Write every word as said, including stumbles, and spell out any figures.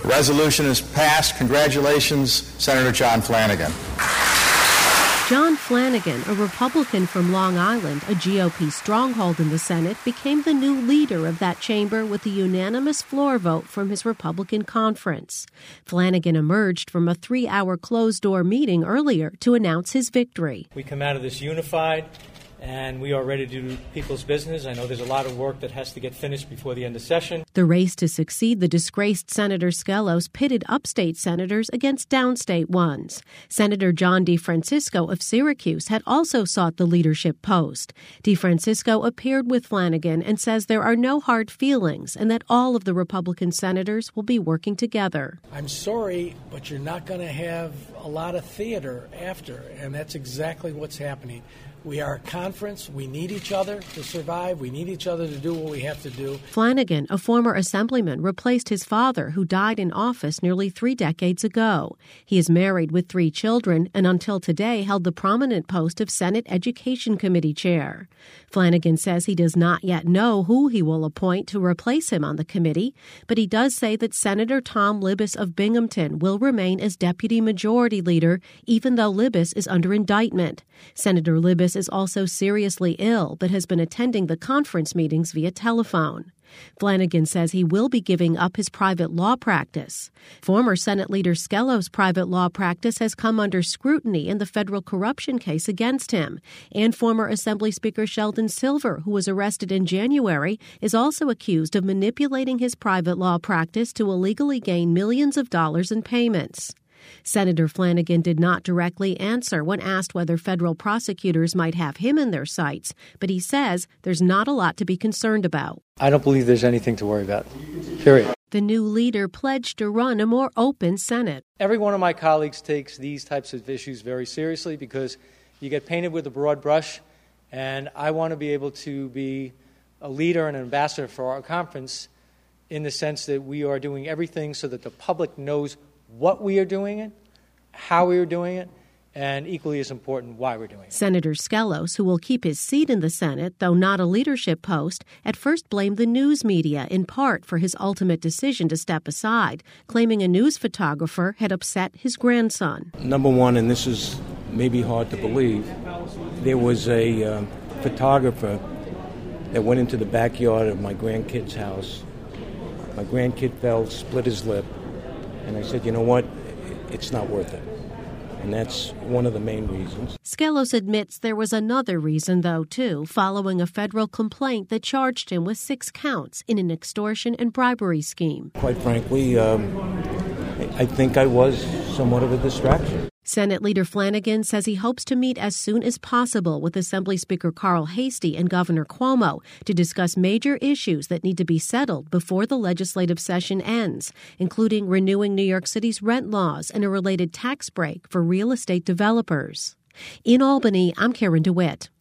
The resolution is passed. Congratulations, Senator John Flanagan. John Flanagan, a Republican from Long Island, a G O P stronghold in the Senate, became the new leader of that chamber with a unanimous floor vote from his Republican conference. Flanagan emerged from a three-hour closed-door meeting earlier to announce his victory. We come out of this unified, and we are ready to do people's business. I know there's a lot of work that has to get finished before the end of session. The race to succeed the disgraced Senator Skelos pitted upstate senators against downstate ones. Senator John DeFrancisco of Syracuse had also sought the leadership post. DeFrancisco appeared with Flanagan and says there are no hard feelings and that all of the Republican senators will be working together. I'm sorry, but you're not going to have a lot of theater after, and that's exactly what's happening. We are a conference. We need each other to survive. We need each other to do what we have to do. Flanagan, a former assemblyman, replaced his father, who died in office nearly three decades ago. He is married with three children and until today held the prominent post of Senate Education Committee chair. Flanagan says he does not yet know who he will appoint to replace him on the committee, but he does say that Senator Tom Libous of Binghamton will remain as deputy majority leader, even though Libous is under indictment. Senator Libous is also seriously ill, but has been attending the conference meetings via telephone. Flanagan says he will be giving up his private law practice. Former Senate Leader Skelos' private law practice has come under scrutiny in the federal corruption case against him. And former Assembly Speaker Sheldon Silver, who was arrested in January, is also accused of manipulating his private law practice to illegally gain millions of dollars in payments. Senator Flanagan did not directly answer when asked whether federal prosecutors might have him in their sights, but he says there's not a lot to be concerned about. I don't believe there's anything to worry about, period. The new leader pledged to run a more open Senate. Every one of my colleagues takes these types of issues very seriously because you get painted with a broad brush, and I want to be able to be a leader and an ambassador for our conference in the sense that we are doing everything so that the public knows what we are doing it, how we are doing it, and equally as important, why we're doing it. Senator Skelos, who will keep his seat in the Senate, though not a leadership post, at first blamed the news media in part for his ultimate decision to step aside, claiming a news photographer had upset his grandson. Number one, and this is maybe hard to believe, there was a uh, photographer that went into the backyard of my grandkid's house. My grandkid fell, split his lip. And I said, you know what, it's not worth it. And that's one of the main reasons. Skelos admits there was another reason, though, too, following a federal complaint that charged him with six counts in an extortion and bribery scheme. Quite frankly, um, I think I was somewhat of a distraction. Senate Leader Flanagan says he hopes to meet as soon as possible with Assembly Speaker Carl Heastie and Governor Cuomo to discuss major issues that need to be settled before the legislative session ends, including renewing New York City's rent laws and a related tax break for real estate developers. In Albany, I'm Karen DeWitt.